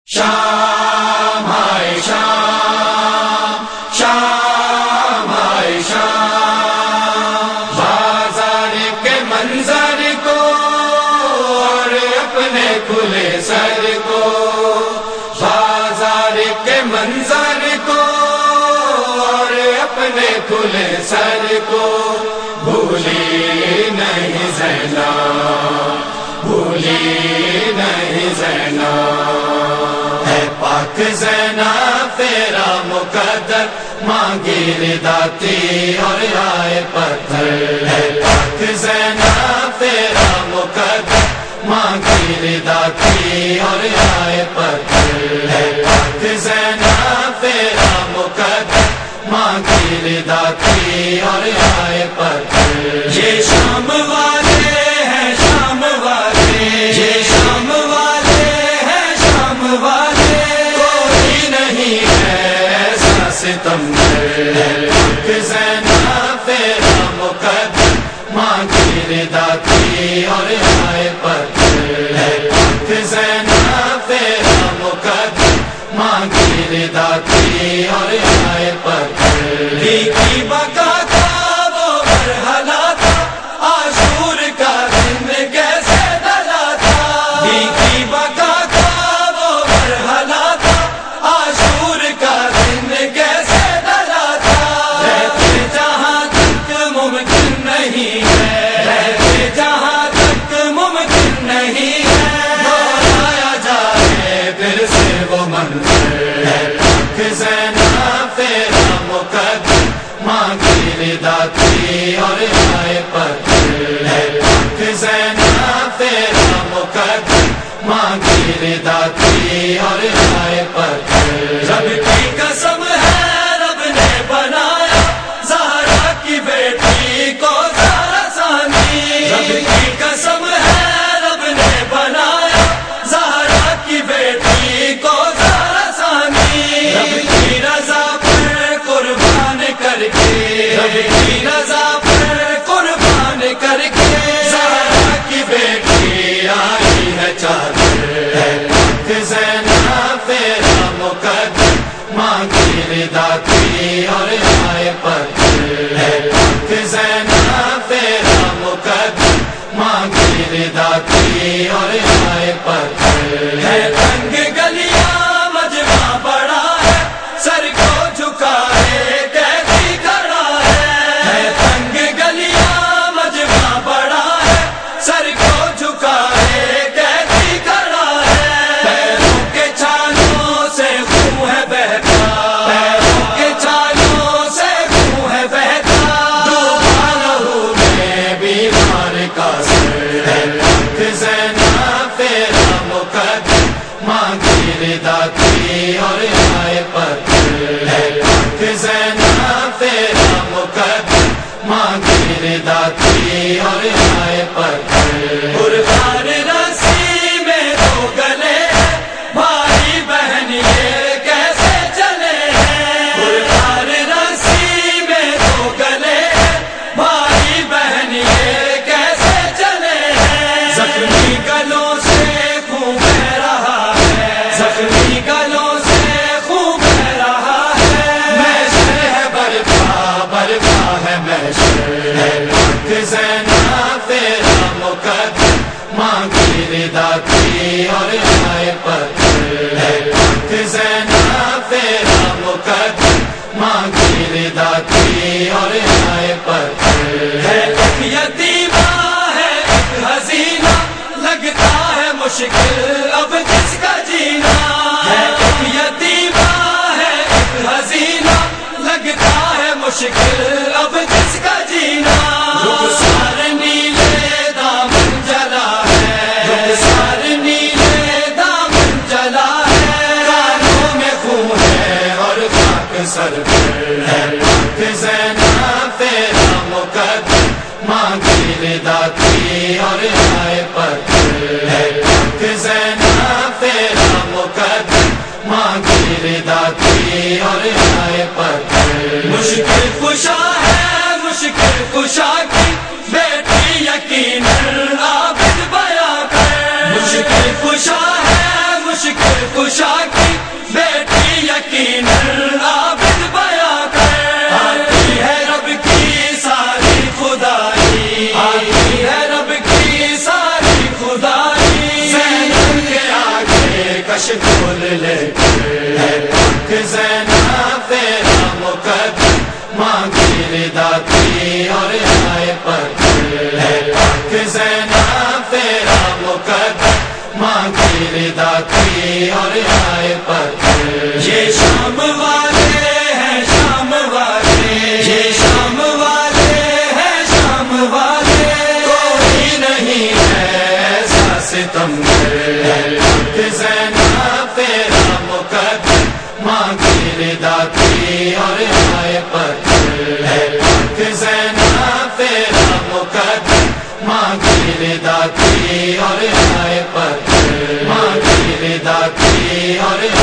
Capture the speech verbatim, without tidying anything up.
شام ہے شام، شام ہے شام، بازار کے منظر کو اور اپنے کھلے سر کو، بازار کے منظر کو اور اپنے کھلے سر کو بھولی نہیں زینب، بھولی نہیں زینب، پاک زینب تیرا مقدر مانگی رضا تھی اور آئے پتھر، ہے پاک زینب تیرا مقدر مانگی رضا تھی اور آئے پتھر، ہے پاک زینب تیرا مقدر مانگی رضا تھی اور آئے پتھر، یہ شام والے ہیں شام والے، یہ شام والے ہیں شام والے، پاک زینب تیرا مقدر مانگی رضا تھی اور آئے پتھر، ہے پاک زینب تیرا مقدر مانگی رضا تھی اور آئے پتھر، کی بقا تھا وہ مرحلہ تھا عاشور کا دن کیسے ڈلا تھا، کی بقا تھا وہ مرحلہ تھا عاشور کا دن کیسے ڈلا تھا، رہتے جہاں تک ممکن نہیں ہے، رہتے جہاں تک ممکن نہیں ہے، دہرایا جائے پھر سے وہ منظر، ہے پاک زینب تیرا مقدر مانگی رضا تھی اور آئے پتھر، ہے پاک زینب تیرا مقدر مانگی رضا تھی اور آئے پتھر، رب کی قسم ہے رب نے بنایا زہرا کی بیٹی کو زہرا ثانی، رب کی قسم ہے رب نے بنایا زہرا کی بیٹی کو زہرا ثانی، رب کی رضا پر قربان کر کے، رب کی رضا پر قربان کر کے زہرا کی بیٹی آئی ہے چادر، ہے پاک زینب تیرا مقدر مانگی رضا تھی اور آئے پتھر، ہے پاک زینب تیرا مقدر مانگی رضا تھی اور آئے پتھر، ہے تنگ گلیاں مجمع بڑا ہے سر کو جھکائے قیدی کھڑا ہے، ہے تنگ گلیاں مجمع بڑا ہے سر کو جھکائے قیدی کھڑا ہے، پیروں کے چھالوں سے خون ہے بہتا، پیروں کے چھالوں سے خون ہے بہتا، ڈوبا لہو میں بیمار کا سر، ہے پاک زینب تیرا مقدر مانگی رضا تھی اور آئے پتھر، ہے پاک زینب تیرا مقدر مانگی رضا تھی اور آئے پتھر، قربان رسی میں دو گلے بھائی بہن یہ کیسے چلے ہیں، قربان رسی میں دو گلے بھائی بہن یہ کیسے چلے ہیں، زخمی گلوں سے خون بہ رہا ہے، زخمی گلوں سے خون بہ رہا ہے، محشر ہے برپا برپا ہے محشر، ہے پاک زینب تیرا مقدر مانگی رضا تھی اور آئے پتھر، ہے پاک زینب تیرا مقدر مانگی رضا تھی اور آئے پتھر، ہے ایک یتیمہ ہے ایک حسینہ لگتا ہے مشکل اب جس کا جینا، ہے ایک یتیمہ ہے ایک حسینہ لگتا ہے مشکل اب جس کا جینا، رخسار نیلے دامن جلا ہے، رخسار نیلے دامن جلا ہے، کانوں میں خون ہے اور خاک سر پر، ہے پاک زینب تیرا مقدر مانگی رضا تھی اور آئے پتھر، ہے پاک زینب تیرا مقدر مانگی رضا تھی اور آئے پتھر، مشکل کشا ہے مشکل کشا کی بیٹی یقیناً عابد بیاں کر، مشکل کشا ہے مشکل کشا کش پھول لے پاک زینب تیرا مقدر مانگی رضا کی اور آئے پتھر ہے پاک زینب تیرا مقدر مانگی رضا کی اور آئے پتھر یہ شام والے ہیں شام والے یہ شام والے ہیں شام والے کوئی نہیں ہے ایسا ستمگر ہے پاک زینب تیرا مقدر مانگی رضا کی اور آئے پتھر ہے پاک زینب تیرا مقدر مانگی رضا کی اور آئے پتھر مانگی رضا کی اور